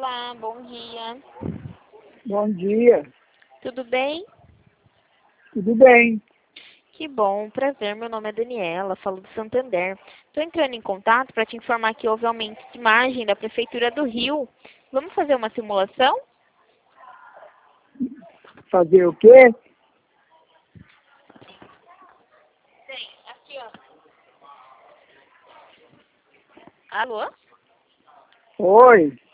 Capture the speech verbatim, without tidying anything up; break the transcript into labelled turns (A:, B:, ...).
A: Olá, bom dia.
B: Bom dia,
A: Tudo bem?
B: tudo bem?
A: Que bom, prazer. Meu nome é Daniela, falo do Santander. Estou entrando em contato para te informar que houve aumento de margem da Prefeitura do Rio. Vamos fazer uma simulação?
B: Fazer o quê?
A: Tem, aqui ó. Alô?
B: Oi,